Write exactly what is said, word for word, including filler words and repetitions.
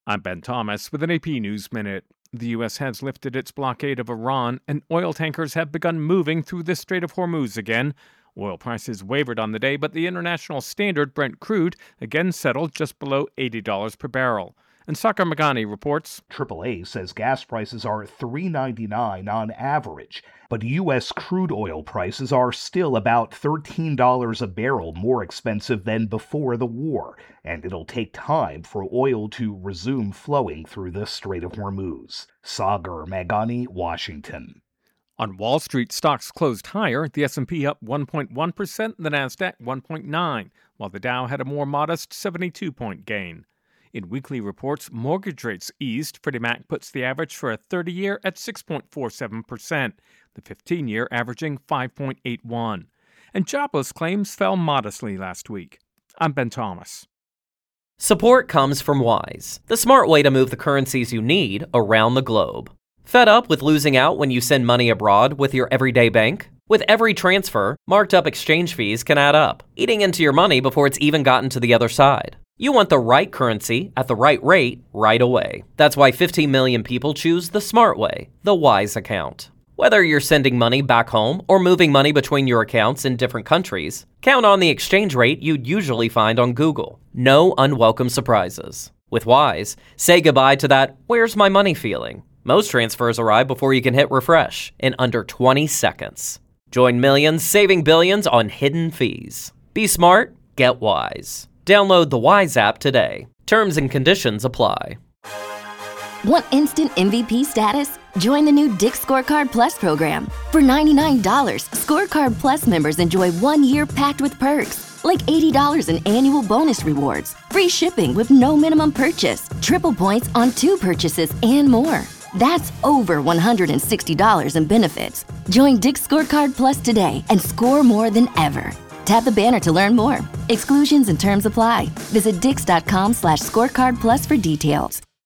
I'm Ben Thomas with an A P News Minute. The U S has lifted its blockade of Iran, and oil tankers have begun moving through the Strait of Hormuz again. Oil prices wavered on the day, but the international standard Brent crude again settled just below eighty dollars per barrel. And Sakar Magani reports, triple A says gas prices are three ninety-nine on average, but U S crude oil prices are still about thirteen dollars a barrel more expensive than before the war, and it'll take time for oil to resume flowing through the Strait of Hormuz. Sakar Magani, Washington. On Wall Street, stocks closed higher, the S and P up one point one percent, the Nasdaq one point nine percent, while the Dow had a more modest seventy-two point gain. In weekly reports, mortgage rates eased. Freddie Mac puts the average for a thirty-year at six point four seven percent, the fifteen-year averaging five point eight one. And jobless claims fell modestly last week. I'm Ben Thomas. Support comes from Wise, the smart way to move the currencies you need around the globe. Fed up with losing out when you send money abroad with your everyday bank? With every transfer, marked up exchange fees can add up, eating into your money before it's even gotten to the other side. You want the right currency at the right rate right away. That's why fifteen million people choose the smart way, the Wise account. Whether you're sending money back home or moving money between your accounts in different countries, count on the exchange rate you'd usually find on Google. No unwelcome surprises. With Wise, say goodbye to that "where's my money" feeling. Most transfers arrive before you can hit refresh in under twenty seconds. Join millions saving billions on hidden fees. Be smart, get Wise. Download the Wise app today. Terms and conditions apply. Want instant M V P status? Join the new Dick's Scorecard Plus program. For ninety-nine dollars, Scorecard Plus members enjoy one year packed with perks, like eighty dollars in annual bonus rewards, free shipping with no minimum purchase, triple points on two purchases, and more. That's over one hundred sixty dollars in benefits. Join Dick's Scorecard Plus today and score more than ever. Tap the banner to learn more. Exclusions and terms apply. Visit dix.com slash scorecard plus for details.